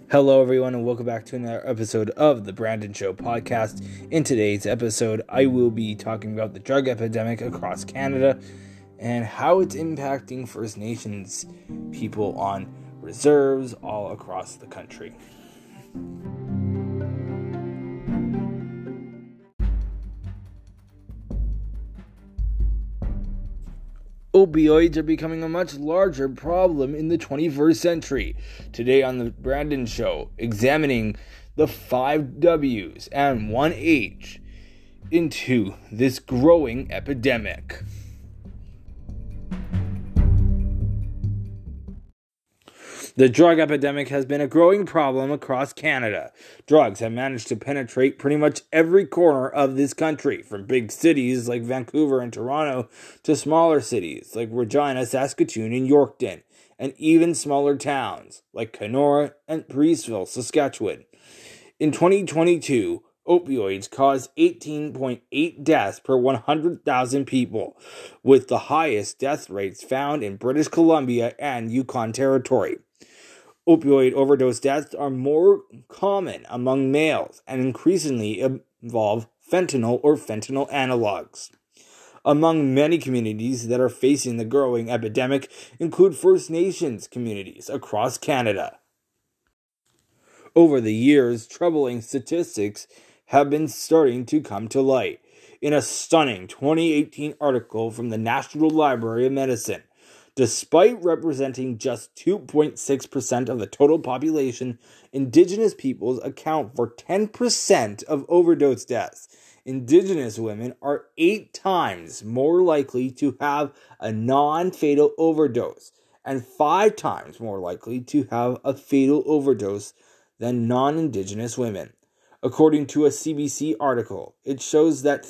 Hello, everyone, and welcome back to another episode of the Brandon Show podcast. In today's episode, I will be talking about the drug epidemic across Canada and how it's impacting First Nations people on reserves all across the country. Opioids are becoming a much larger problem in the 21st century. Today on the Brandon Show, examining the 5 W's and 1 H into this growing epidemic. The drug epidemic has been a growing problem across Canada. Drugs have managed to penetrate pretty much every corner of this country, from big cities like Vancouver and Toronto to smaller cities like Regina, Saskatoon, and Yorkton, and even smaller towns like Kenora and Preeceville, Saskatchewan. In 2022, opioids caused 18.8 deaths per 100,000 people, with the highest death rates found in British Columbia and Yukon Territory. Opioid overdose deaths are more common among males and increasingly involve fentanyl or fentanyl analogs. Among many communities that are facing the growing epidemic include First Nations communities across Canada. Over the years, troubling statistics have been starting to come to light. In a stunning 2018 article from the National Library of Medicine, despite representing just 2.6% of the total population, Indigenous peoples account for 10% of overdose deaths. Indigenous women are 8 times more likely to have a non-fatal overdose and 5 times more likely to have a fatal overdose than non-Indigenous women. According to a CBC article, it shows that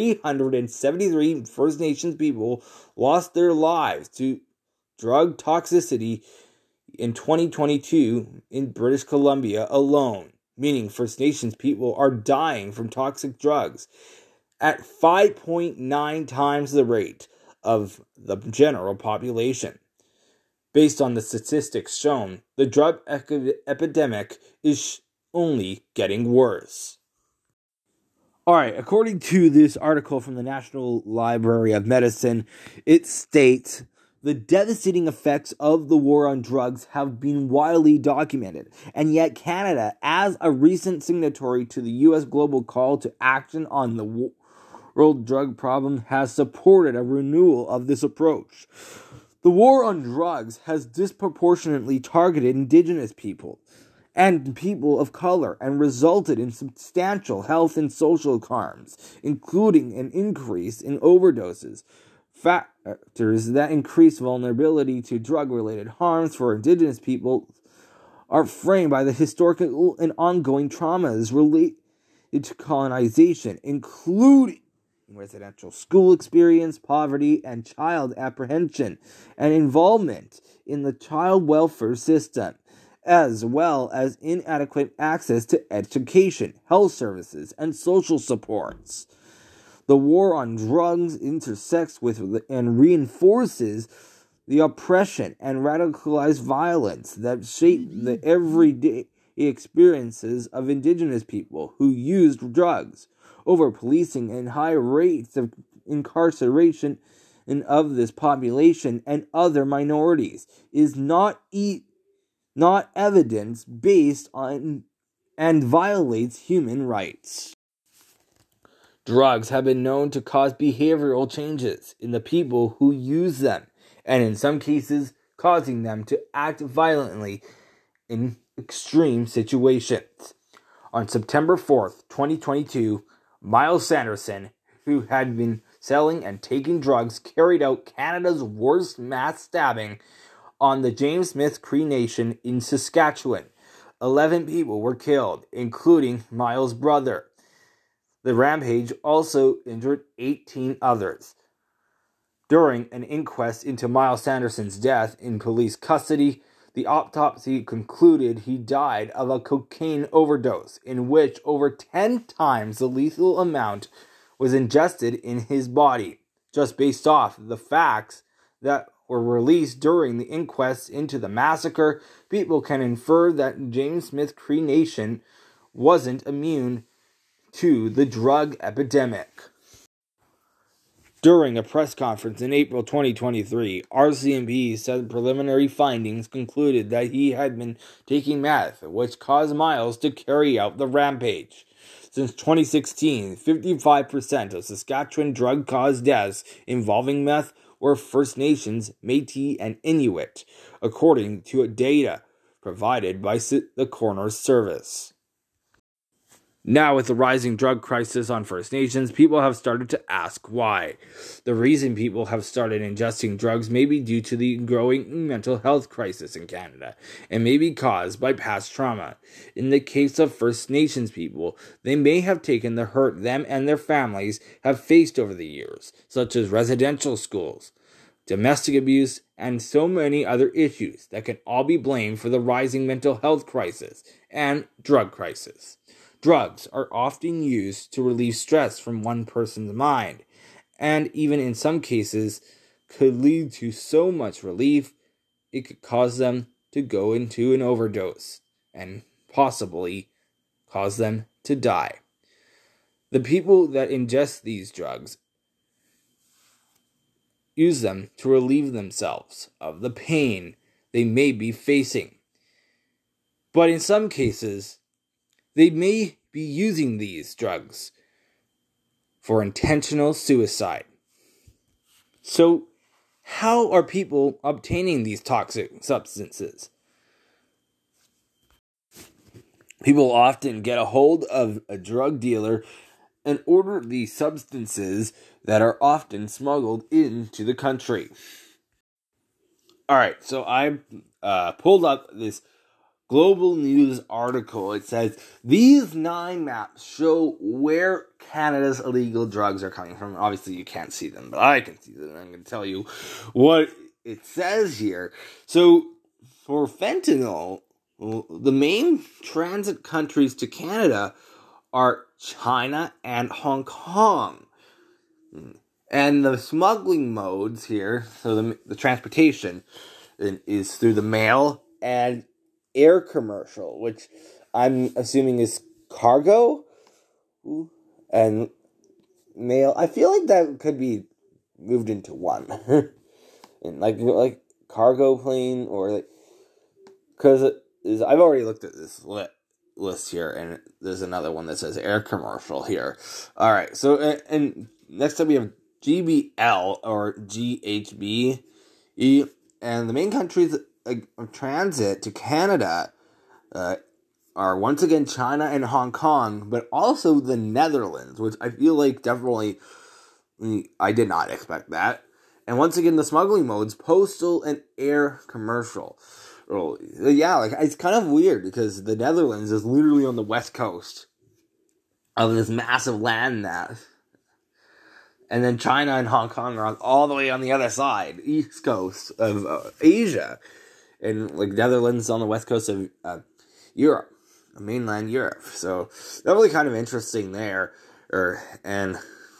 373 First Nations people lost their lives to drug toxicity in 2022 in British Columbia alone, meaning First Nations people are dying from toxic drugs at 5.9 times the rate of the general population. Based on the statistics shown, the drug epidemic is only getting worse. Alright, according to this article from the National Library of Medicine, it states, the devastating effects of the war on drugs have been widely documented, and yet Canada, as a recent signatory to the U.S. Global Call to Action on the World Drug Problem, has supported a renewal of this approach. The war on drugs has disproportionately targeted Indigenous people and people of color and resulted in substantial health and social harms, including an increase in overdoses. Factors that increase vulnerability to drug-related harms for Indigenous people are framed by the historical and ongoing traumas related to colonization, including residential school experience, poverty, and child apprehension, and involvement in the child welfare system, as well as inadequate access to education, health services, and social supports. The war on drugs intersects with and reinforces the oppression and radicalized violence that shape the everyday experiences of Indigenous people who used drugs. Over-policing and high rates of incarceration of this population and other minorities is not evidence-based on and violates human rights. Drugs have been known to cause behavioral changes in the people who use them, and in some cases, causing them to act violently in extreme situations. On September 4th, 2022, Myles Sanderson, who had been selling and taking drugs, carried out Canada's worst mass stabbing on the James Smith Cree Nation in Saskatchewan. 11 people were killed, including Myles' brother. The rampage also injured 18 others. During an inquest into Myles Sanderson's death in police custody, the autopsy concluded he died of a cocaine overdose, in which over 10 times the lethal amount was ingested in his body, just based off the facts that were released during the inquest into the massacre, people can infer that James Smith Cree Nation wasn't immune to the drug epidemic. During a press conference in April 2023, RCMP said preliminary findings concluded that he had been taking meth, which caused Miles to carry out the rampage. Since 2016, 55% of Saskatchewan drug-caused deaths involving meth were First Nations, Métis, and Inuit, according to data provided by the Coroner's Service. Now, with the rising drug crisis on First Nations, people have started to ask why. The reason people have started ingesting drugs may be due to the growing mental health crisis in Canada, and may be caused by past trauma. In the case of First Nations people, they may have taken the hurt them and their families have faced over the years, such as residential schools, domestic abuse, and so many other issues that can all be blamed for the rising mental health crisis and drug crisis. Drugs are often used to relieve stress from one person's mind, and even in some cases could lead to so much relief it could cause them to go into an overdose and possibly cause them to die. The people that ingest these drugs use them to relieve themselves of the pain they may be facing. But in some cases, they may be using these drugs for intentional suicide. So, how are people obtaining these toxic substances? People often get a hold of a drug dealer and order these substances that are often smuggled into the country. Alright, so I pulled up this Global News article. It says, these 9 maps show where Canada's illegal drugs are coming from. Obviously, you can't see them, but I can see them. I'm going to tell you what it says here. So, for fentanyl, the main transit countries to Canada are China and Hong Kong. And the smuggling modes here, so the transportation, is through the mail and air commercial, which I'm assuming is cargo and mail. I feel like that could be moved into one, and like cargo plane, or like, because I've already looked at this list here, and there's another one that says air commercial here. All right, so and next up we have GBL or GHB, and the main countries of transit to Canada are once again China and Hong Kong, but also the Netherlands, which I feel like definitely I did not expect that. And once again, the smuggling modes, postal and air commercial. Yeah, like it's kind of weird because the Netherlands is literally on the west coast of this massive land mass. And then China and Hong Kong are all the way on the other side, east coast of Asia. And like Netherlands on the west coast of Europe, mainland Europe. So that really kind of interesting there. And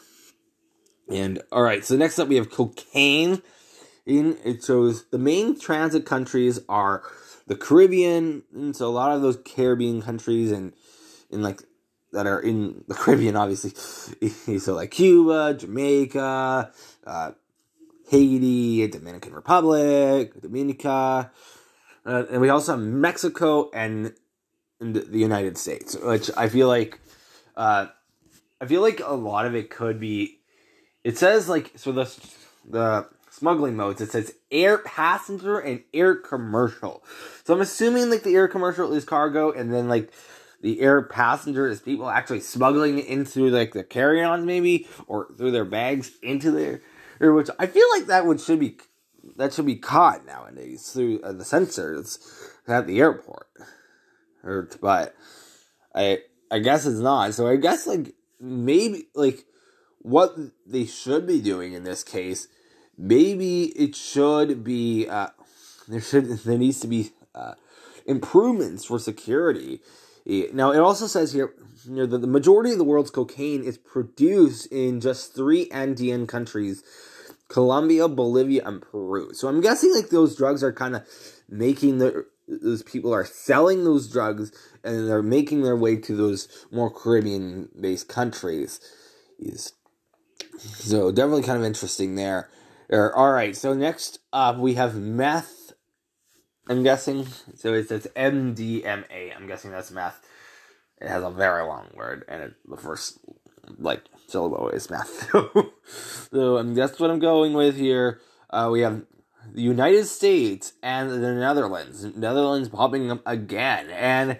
all right, so next up we have cocaine. It shows the main transit countries are the Caribbean, and so a lot of those Caribbean countries and like that are in the Caribbean, obviously. So like Cuba, Jamaica, Haiti, Dominican Republic, Dominica, and we also have Mexico and the United States, which I feel like a lot of it could be. It says like, so the smuggling modes, it says air passenger and air commercial. So I'm assuming like the air commercial is cargo, and then like the air passenger is people actually smuggling it in through like the carry-ons maybe, or through their bags into there, which I feel like that should be caught nowadays through the sensors at the airport. But I guess it's not. So I guess like maybe like what they should be doing in this case, maybe it should be there needs to be improvements for security. Now it also says here, that the majority of the world's cocaine is produced in just 3 Andean countries Colombia, Bolivia, and Peru. So I'm guessing like those drugs are kind of making those people are selling those drugs and they're making their way to those more Caribbean-based countries. So definitely kind of interesting there. All right, so next up we have meth. I'm guessing. So it says MDMA. I'm guessing that's meth. It has a very long word, and the first syllable is meth. So that's what I'm going with here. We have the United States and the Netherlands. Netherlands popping up again, and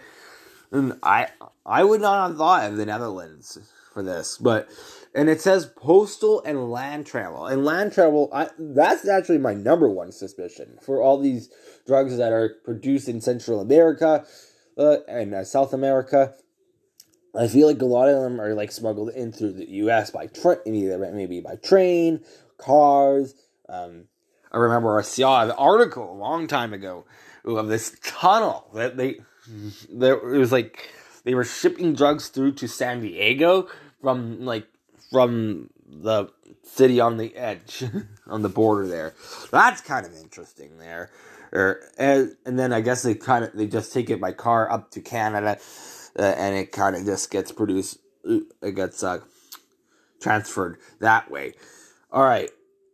I would not have thought of the Netherlands for this, and it says postal and land travel. And land travel, that's actually my number one suspicion for all these drugs that are produced in Central America and South America. I feel like a lot of them are like smuggled in through the U.S. by maybe by train, cars. I remember I saw an article a long time ago of this tunnel that it was like they were shipping drugs through to San Diego from the city on the edge, on the border there. That's kind of interesting there. And then I guess they just take it by car up to Canada, and it kind of just gets produced. It gets transferred that way. All right.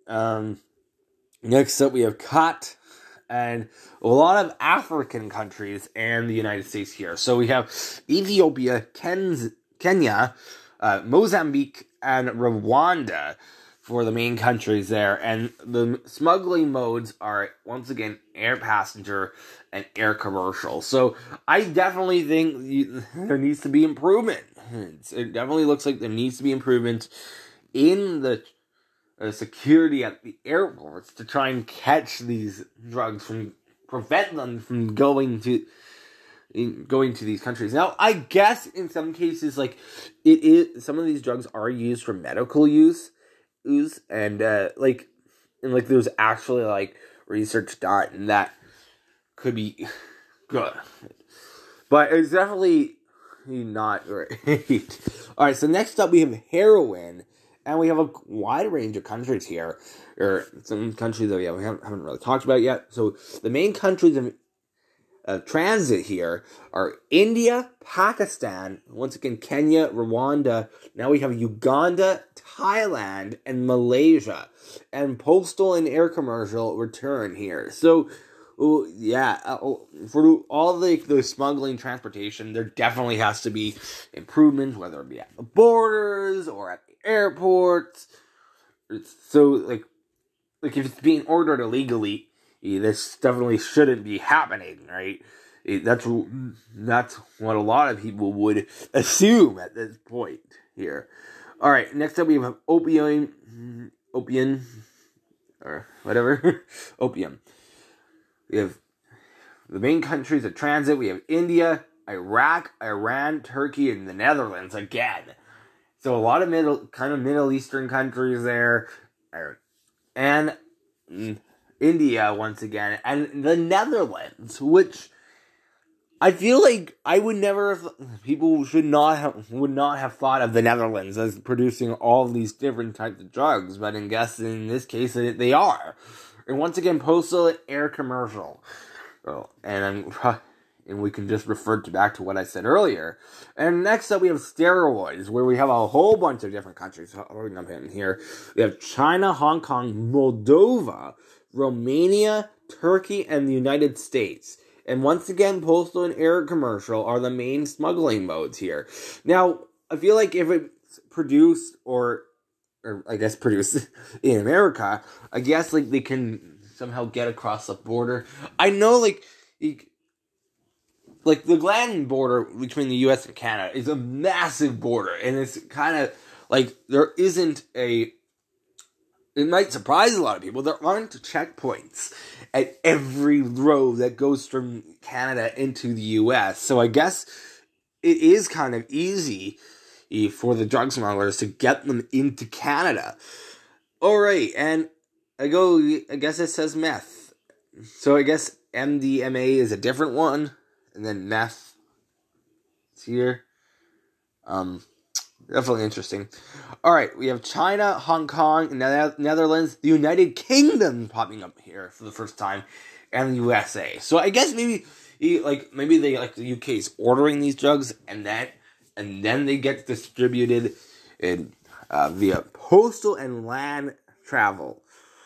Next up, we have khat, and a lot of African countries and the United States here. So we have Ethiopia, Kenya, Mozambique, and Rwanda for the main countries there. And the smuggling modes are, once again, air passenger and air commercial. So I definitely think there needs to be improvement. It definitely looks like there needs to be improvement in the security at the airports to try and catch these drugs, prevent them from going to these countries. Now, I guess in some cases, like some of these drugs are used for medical use, and there's actually like research done, and that could be good, but it's definitely not great. All right, so next up we have heroin. And we have a wide range of countries here, or some countries that we haven't really talked about yet. So the main countries of transit here are India, Pakistan, once again Kenya, Rwanda. Now we have Uganda, Thailand, and Malaysia. And postal and air commercial return here. So for all the smuggling transportation, there definitely has to be improvement, whether it be at the borders or at the airports. So like if it's being ordered illegally, this definitely shouldn't be happening, right? That's what a lot of people would assume at this point here. All right, next up we have opium, or whatever, opium. We have the main countries of transit. We have India, Iraq, Iran, Turkey, and the Netherlands again. So a lot of Middle Eastern countries there, and India once again, and the Netherlands, which I feel like people would not have thought of the Netherlands as producing all these different types of drugs, but in this case they are. And once again, postal air commercial. And we can just refer back to what I said earlier. And next up, we have steroids, where we have a whole bunch of different countries. Here we have China, Hong Kong, Moldova, Romania, Turkey, and the United States. And once again, postal and air commercial are the main smuggling modes here. Now, I feel like if it's produced or I guess produced in America, I guess like they can somehow get across the border. I know like the land border between the U.S. and Canada is a massive border, and it's kind of like there isn't it might surprise a lot of people, there aren't checkpoints at every road that goes from Canada into the U.S. So I guess it is kind of easy for the drug smugglers to get them into Canada. Alright, and I guess it says meth. So I guess MDMA is a different one, and then meth is here. Definitely interesting. All right, we have China, Hong Kong, Netherlands, the United Kingdom popping up here for the first time, and the USA. So I guess maybe the UK is ordering these drugs, and then they get distributed in via postal and land travel.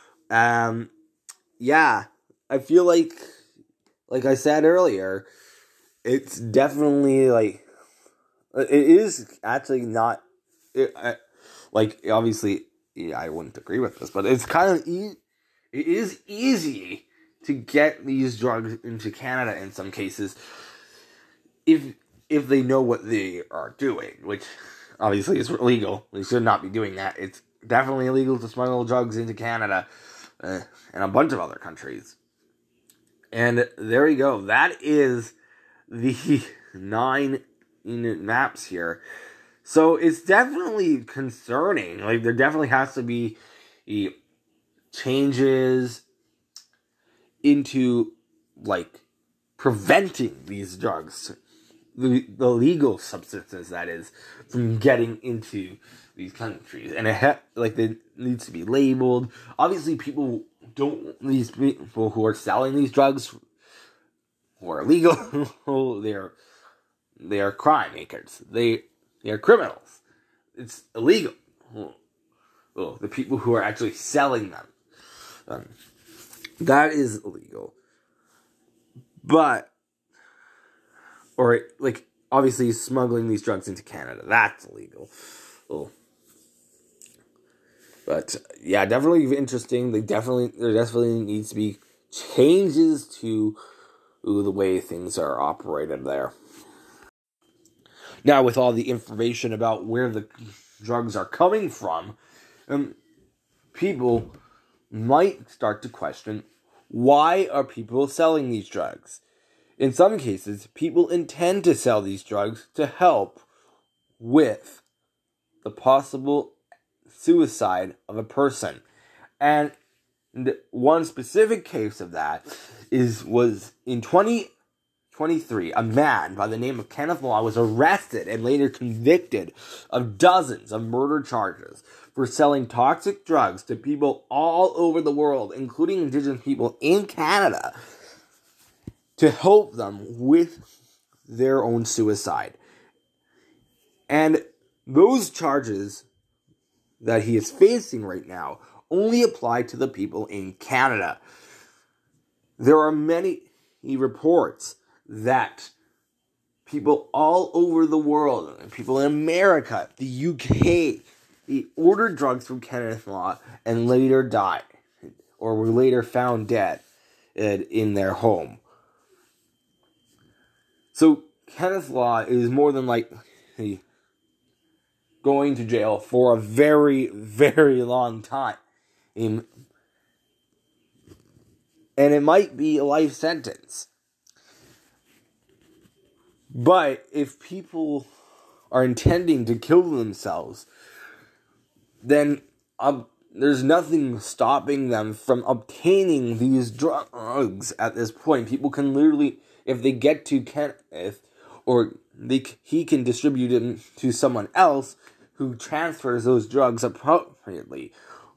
Yeah, I feel like I said earlier, it's definitely it is actually not. Obviously, I wouldn't agree with this, but it's kind of it is easy to get these drugs into Canada in some cases if they know what they are doing, which obviously is illegal. They should not be doing that. It's definitely illegal to smuggle drugs into Canada and a bunch of other countries. And there you go. That is the 9 maps here. So it's definitely concerning. There definitely has to be changes into preventing these drugs, the legal substances, that is, from getting into these countries. And it needs to be labeled. Obviously, these people who are selling these drugs, who are illegal, they are crime makers. They are criminals. It's illegal. Well, the people who are actually selling them, that is illegal. But, obviously smuggling these drugs into Canada, that's illegal. But yeah, definitely interesting. There definitely needs to be changes to the way things are operated there. Now, with all the information about where the drugs are coming from, people might start to question, why are people selling these drugs? In some cases, people intend to sell these drugs to help with the possible suicide of a person. And one specific case of that was in 2023, a man by the name of Kenneth Law was arrested and later convicted of dozens of murder charges for selling toxic drugs to people all over the world, including Indigenous people in Canada, to help them with their own suicide. And those charges that he is facing right now only apply to the people in Canada. There are many reports that people all over the world, people in America, the UK, they ordered drugs from Kenneth Law and later died, or were later found dead in their home. So Kenneth Law is more than likely going to jail for a very, very long time. And it might be a life sentence. But if people are intending to kill themselves, then there's nothing stopping them from obtaining these drugs at this point. People can literally, if they get to Kenneth, or he can distribute them to someone else who transfers those drugs appropriately.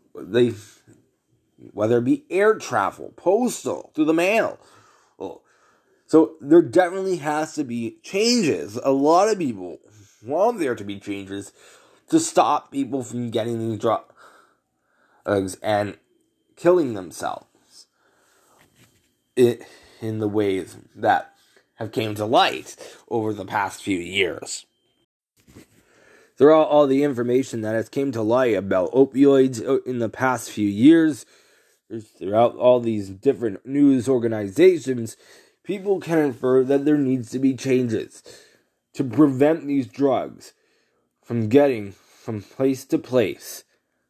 Whether it be air travel, postal, through the mail. So there definitely has to be changes. A lot of people want there to be changes to stop people from getting these drugs and killing themselves in the ways that have came to light over the past few years. Throughout all the information that has came to light about opioids in the past few years, throughout all these different news organizations, people can infer that there needs to be changes to prevent these drugs from getting from place to place.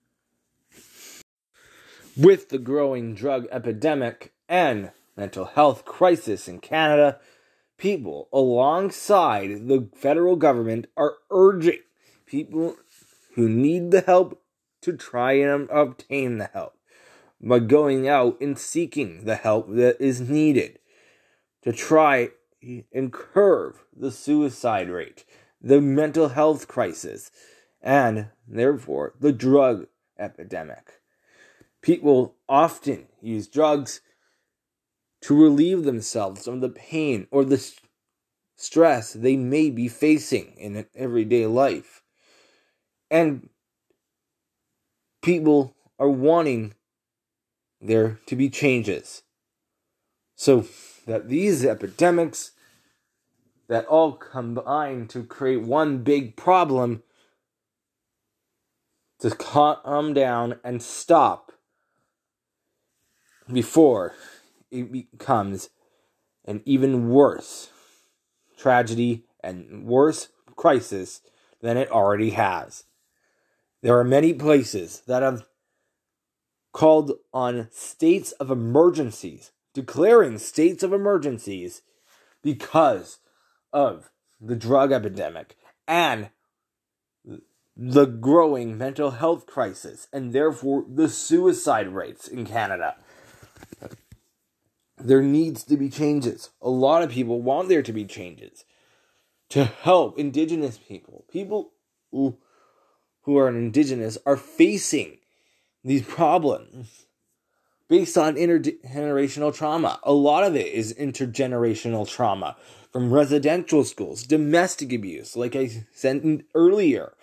With the growing drug epidemic and mental health crisis in Canada, people alongside the federal government are urging people who need the help to try and obtain the help by going out and seeking the help that is needed to try and curb the suicide rate, the mental health crisis, and therefore the drug epidemic. People often use drugs to relieve themselves from the pain or the stress they may be facing in everyday life. And people are wanting there to be changes, so that these epidemics that all combine to create one big problem to calm down and stop before it becomes an even worse tragedy and worse crisis than it already has. There are many places that have called on states of emergencies, declaring states of emergencies because of the drug epidemic and the growing mental health crisis, and therefore the suicide rates in Canada. There needs to be changes. A lot of people want there to be changes to help Indigenous people. People who are Indigenous are facing these problems based on intergenerational trauma. A lot of it is intergenerational trauma from residential schools, domestic abuse, like I said earlier.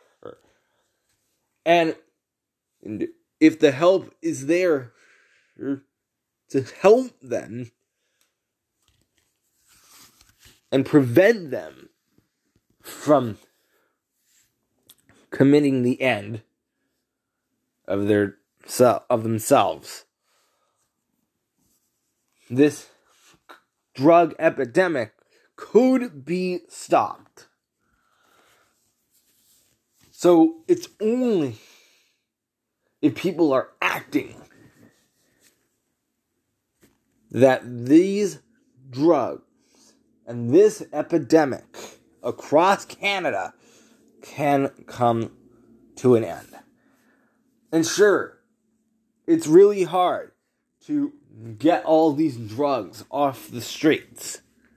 And if the help is there to help them and prevent them from committing the end of themselves, this drug epidemic could be stopped. So it's only if people are acting that these drugs and this epidemic across Canada can come to an end. And sure, it's really hard to get all these drugs off the streets.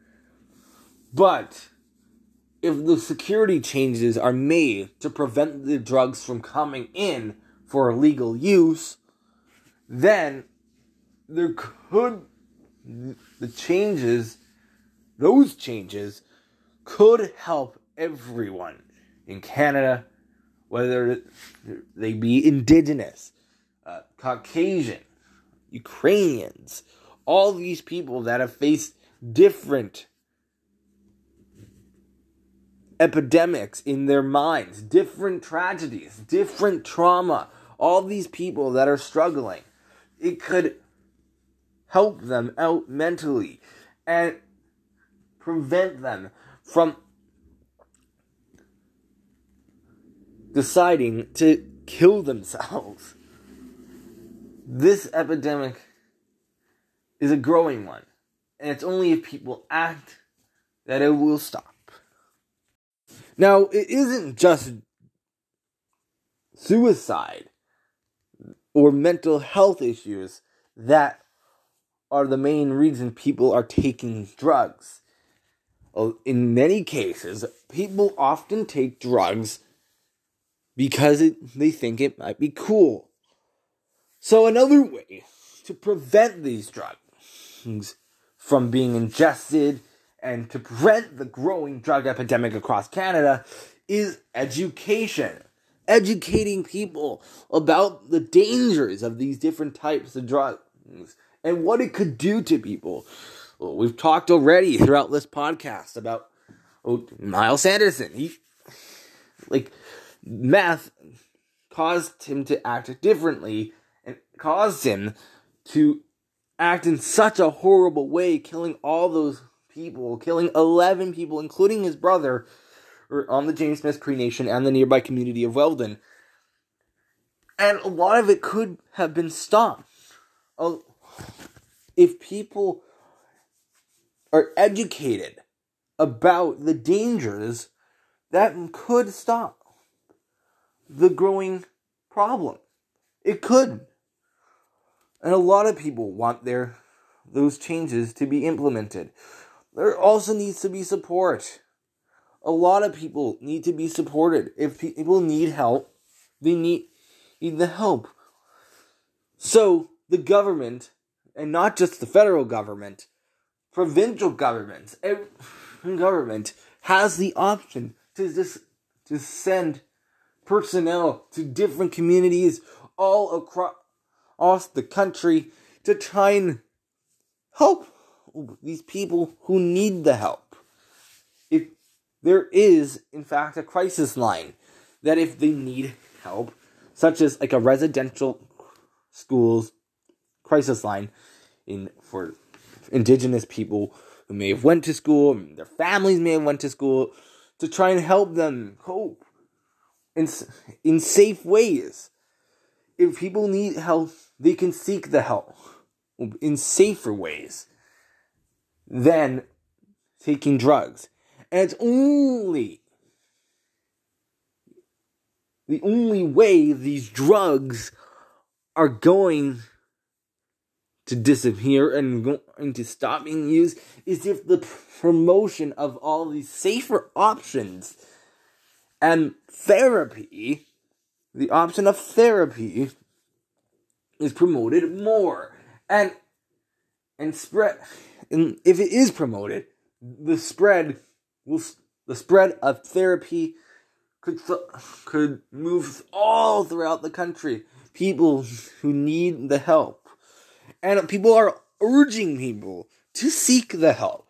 But if the security changes are made to prevent the drugs from coming in for illegal use, then there could, those changes could help everyone in Canada, whether they be Indigenous, Caucasian, Ukrainians, all these people that have faced different epidemics in their minds, different tragedies, different trauma, all these people that are struggling. It could help them out mentally and prevent them from deciding to kill themselves. This epidemic is a growing one, and it's only if people act that it will stop. Now, it isn't just suicide or mental health issues that are the main reason people are taking drugs. In many cases, people often take drugs because they think it might be cool. So another way to prevent these drugs from being ingested and to prevent the growing drug epidemic across Canada is education. Educating people about the dangers of these different types of drugs and what it could do to people. Well, we've talked already throughout this podcast about Miles Sanderson. Meth caused him to act differently and caused him to act in such a horrible way, killing all those people, killing 11 people, including his brother, on the James Smith Cree Nation and the nearby community of Weldon. And a lot of it could have been stopped. If people are educated about the dangers, that could stop the growing problem. It could. And a lot of people want those changes to be implemented. There also needs to be support. a lot of people need to be supported. If people need help, they need the help. So the government, and not just the federal government, provincial governments, every government has the option to send personnel to different communities all across the country to try and help these people who need the help. If there is, in fact, a crisis line that if they need help, such as like a residential schools crisis line for Indigenous people who may have went to school, their families may have went to school, to try and help them cope in safe ways. If people need help, they can seek the help in safer ways than taking drugs. And it's the only way these drugs are going to disappear and going to stop being used is if the promotion of all these safer options and therapy, the option of therapy, is promoted more and spread. And if it is promoted, the spread of therapy could move all throughout the country. People who need the help, and people are urging people to seek the help.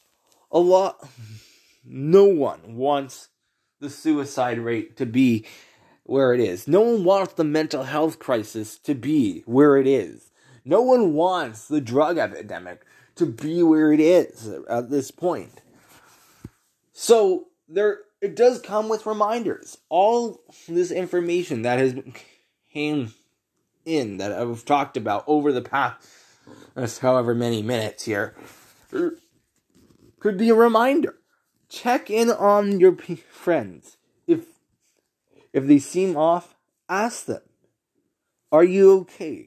No one wants the suicide rate to be where it is. No one wants the mental health crisis to be where it is. No one wants the drug epidemic to be where it is at this point. So it does come with reminders. All this information that has came in that I've talked about over the past however many minutes here could be a reminder. Check in on your friends. If they seem off, ask them, are you okay?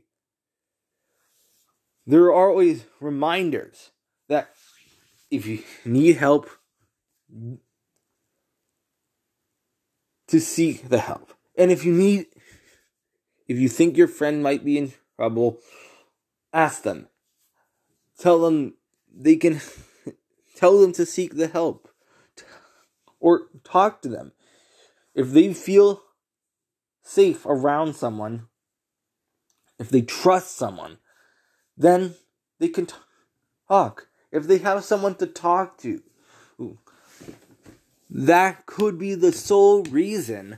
There are always reminders that if you need help, to seek the help. And if you think your friend might be in trouble, ask them. Tell them to seek the help. Or talk to them. If they feel safe around someone, if they trust someone, then they can talk. If they have someone to talk to, that could be the sole reason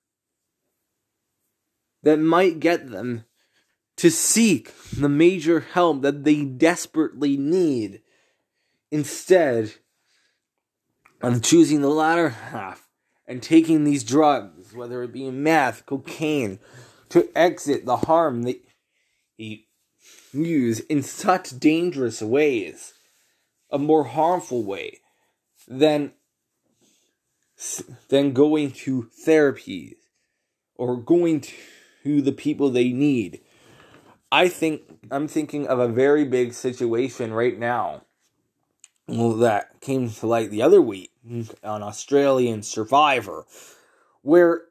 that might get them to seek the major help that they desperately need, instead of choosing the latter half and taking these drugs, whether it be meth, cocaine, to exit the harm they use in such dangerous ways, a more harmful way than going to therapies or going to the people they need. I'm thinking of a very big situation right now that came to light the other week on Australian Survivor, where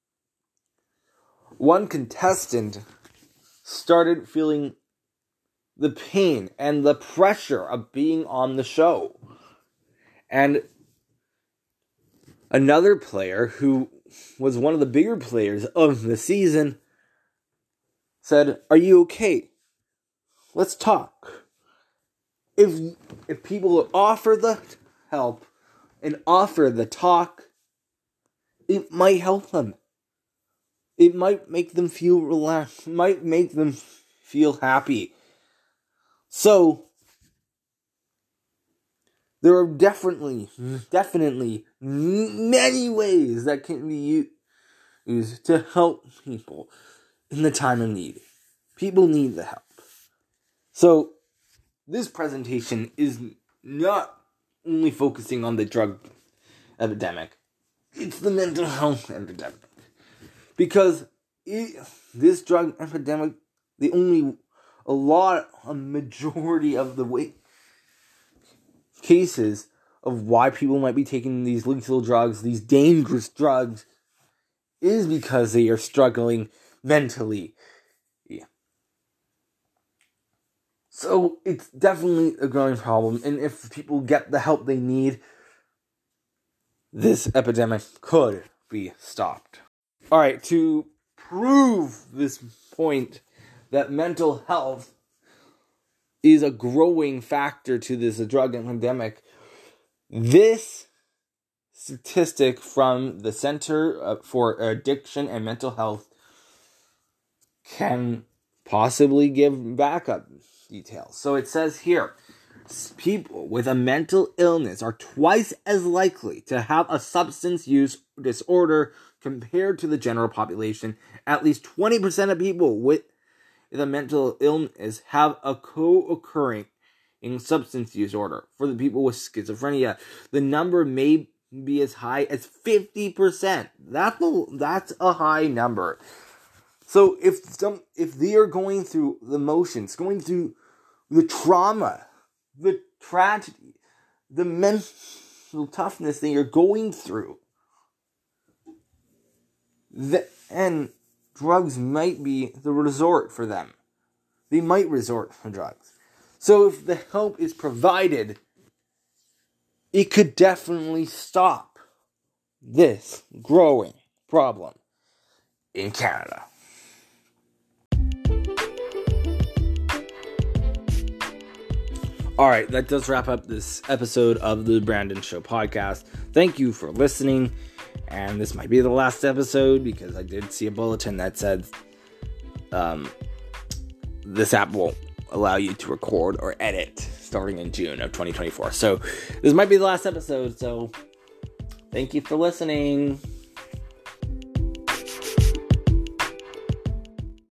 one contestant started feeling the pain and the pressure of being on the show. And another player, who was one of the bigger players of the season, said, "Are you okay? Let's talk." If people offer the help and offer the talk, it might help them. It might make them feel relaxed. It might make them feel happy. So, there are definitely many ways that can be used to help people in the time of need. People need the help. So, this presentation is not only focusing on the drug epidemic, it's the mental health epidemic. Because this drug epidemic, a majority of the cases of why people might be taking these lethal drugs, these dangerous drugs, is because they are struggling mentally. Yeah. So it's definitely a growing problem, and if people get the help they need, this epidemic could be stopped. All right, to prove this point that mental health is a growing factor to this drug epidemic, this statistic from the Center for Addiction and Mental Health can possibly give backup details. So it says here, people with a mental illness are twice as likely to have a substance use disorder compared to the general population. At least 20% of people with a mental illness have a co-occurring substance use disorder. For the people with schizophrenia, the number may be as high as 50%. That's a high number. So if they are going through the motions, going through the trauma, the tragedy, the mental toughness that you're going through, and drugs might be the resort for them. They might resort to drugs. So if the help is provided, it could definitely stop this growing problem in Canada. All right, that does wrap up this episode of the Brandon Show podcast. Thank you for listening. And this might be the last episode because I did see a bulletin that said this app won't allow you to record or edit starting in June of 2024. So this might be the last episode. So thank you for listening.